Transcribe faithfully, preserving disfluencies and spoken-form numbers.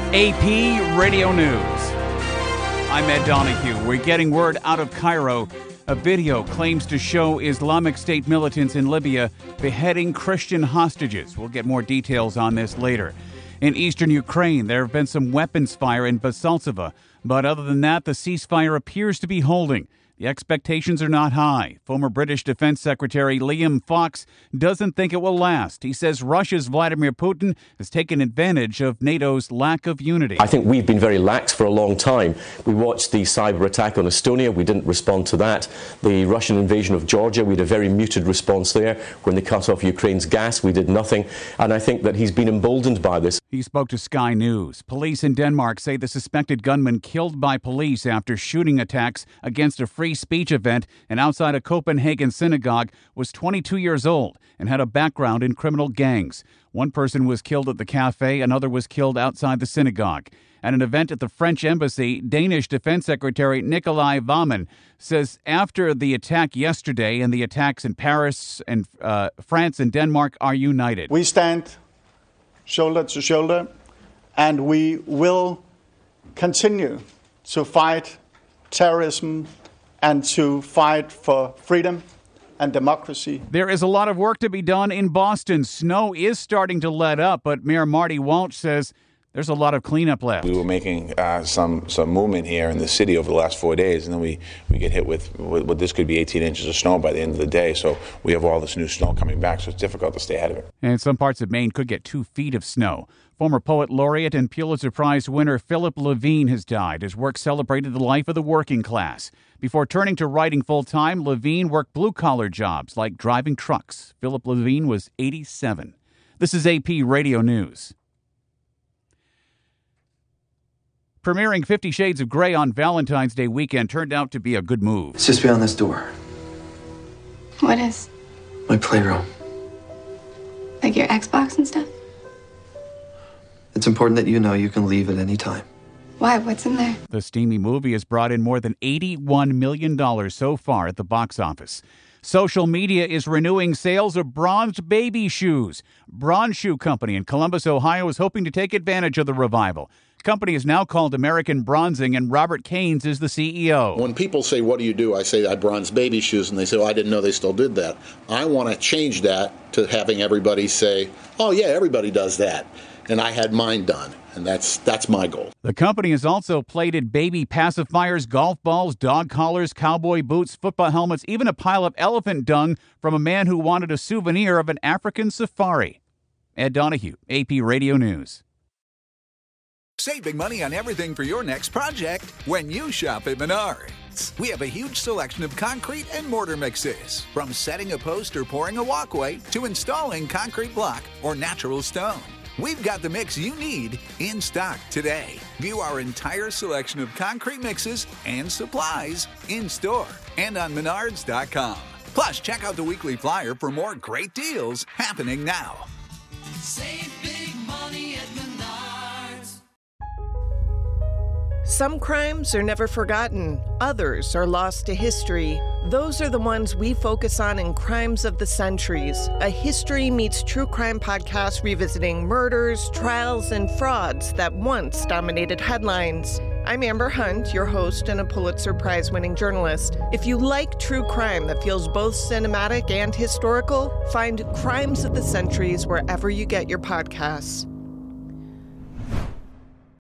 A P Radio News. I'm Ed Donahue. We're getting word out of Cairo. A video claims to show Islamic State militants in Libya beheading Christian hostages. We'll get more details on this later. In eastern Ukraine, there have been some weapons fire in Basaltseva, but other than that, the ceasefire appears to be holding. The expectations are not high. Former British Defense Secretary Liam Fox doesn't think it will last. He says Russia's Vladimir Putin has taken advantage of NATO's lack of unity. I think we've been very lax for a long time. We watched the cyber attack on Estonia. We didn't respond to that. The Russian invasion of Georgia, we had a very muted response there. When they cut off Ukraine's gas, we did nothing. And I think that he's been emboldened by this. He spoke to Sky News. Police in Denmark say the suspected gunman killed by police after shooting attacks against a free speech event and outside a Copenhagen synagogue was twenty-two years old and had a background in criminal gangs. One person was killed at the cafe, another was killed outside the synagogue. At an event at the French embassy, Danish Defense Secretary Nicolai Vammen says after the attack yesterday and the attacks in Paris and uh, France and Denmark are united. We stand shoulder to shoulder and we will continue to fight terrorism and to fight for freedom and democracy. There is a lot of work to be done in Boston. Snow is starting to let up, but Mayor Marty Walsh says there's a lot of cleanup left. We were making uh, some some movement here in the city over the last four days, and then we, we get hit with, with what this could be eighteen inches of snow by the end of the day. So we have all this new snow coming back, so it's difficult to stay ahead of it. And some parts of Maine could get two feet of snow. Former poet laureate and Pulitzer Prize winner Philip Levine has died. His work celebrated the life of the working class. Before turning to writing full-time, Levine worked blue-collar jobs like driving trucks. Philip Levine was eighty-seven. This is A P Radio News. Premiering Fifty Shades of Grey on Valentine's Day weekend turned out to be a good move. It's just beyond this door. What is? My playroom. Like your Xbox and stuff? It's important that you know you can leave at any time. Why? What's in there? The steamy movie has brought in more than eighty-one million dollars so far at the box office. Social media is renewing sales of bronzed baby shoes. Bronze Shoe Company in Columbus, Ohio is hoping to take advantage of the revival. The company is now called American Bronzing, and Robert Keynes is the C E O. When people say, what do you do? I say, I bronze baby shoes, and they say, oh, I didn't know they still did that. I want to change that to having everybody say, oh, yeah, everybody does that. And I had mine done, and that's that's my goal. The company has also plated baby pacifiers, golf balls, dog collars, cowboy boots, football helmets, even a pile of elephant dung from a man who wanted a souvenir of an African safari. Ed Donahue, A P Radio News. Save big money on everything for your next project when you shop at Menards. We have a huge selection of concrete and mortar mixes, from setting a post or pouring a walkway to installing concrete block or natural stone. We've got the mix you need in stock today. View our entire selection of concrete mixes and supplies in store and on menards dot com. Plus, check out the weekly flyer for more great deals happening now. Save big money at Menards. Some crimes are never forgotten. Others are lost to history. Those are the ones we focus on in Crimes of the Centuries, a history meets true crime podcast revisiting murders, trials, and frauds that once dominated headlines. I'm Amber Hunt, your host and a Pulitzer Prize-winning journalist. If you like true crime that feels both cinematic and historical, find Crimes of the Centuries wherever you get your podcasts.